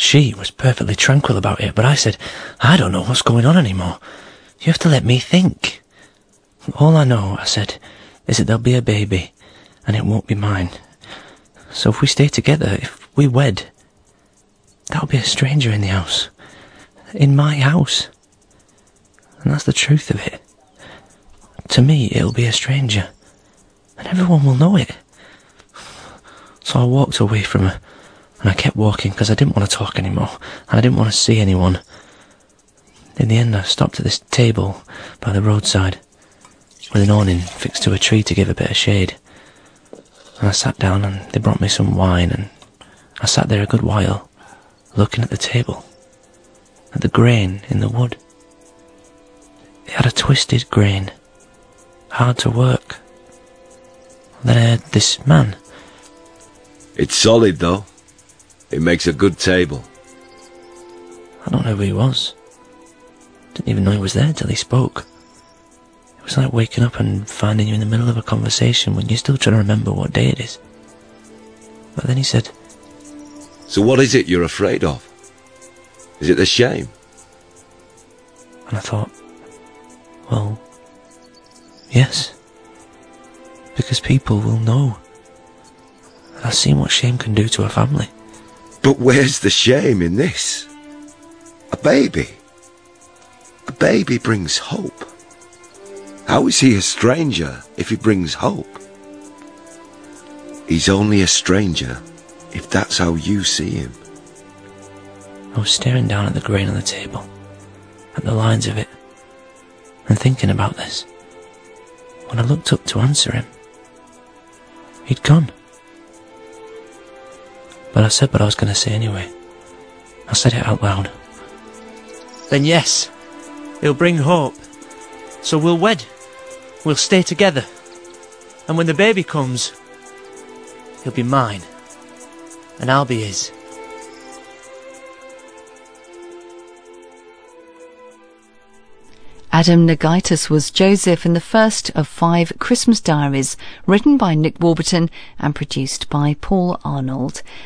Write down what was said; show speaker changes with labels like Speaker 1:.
Speaker 1: She was perfectly tranquil about it, but I said, I don't know what's going on anymore. You have to let me think. All I know, I said, is that there'll be a baby, and it won't be mine. So if we stay together, if we wed, that'll be a stranger in the house. In my house. And that's the truth of it. To me, it'll be a stranger. And everyone will know it. So I walked away from her, and I kept walking because I didn't want to talk anymore, and I didn't want to see anyone. In the end, I stopped at this table by the roadside, with an awning fixed to a tree to give a bit of shade. And I sat down, and they brought me some wine, and I sat there a good while, looking at the table, at the grain in the wood. It had a twisted grain, hard to work. Then I heard this man.
Speaker 2: It's solid, though. It makes a good table.
Speaker 1: I don't know who he was. Didn't even know he was there till he spoke. It was like waking up and finding you in the middle of a conversation when you're still trying to remember what day it is. But then he said,
Speaker 2: So what is it you're afraid of? Is it the shame?
Speaker 1: and I thought, well, yes. Because people will know. And I've seen what shame can do to a family.
Speaker 2: But where's the shame in this? A baby. A baby brings hope. How is he a stranger if he brings hope? He's only a stranger if that's how you see him.
Speaker 1: I was staring down at the grain on the table, at the lines of it, and thinking about this, when I looked up to answer him. He'd gone. But I said what I was going to say anyway. I said it out loud. Then yes, it'll bring hope. So we'll wed. We'll stay together. And when the baby comes, he'll be mine. And I'll be his.
Speaker 3: Adam Nagaitis was Joseph in the first of 5 Christmas diaries, written by Nick Warburton and produced by Paul Arnold.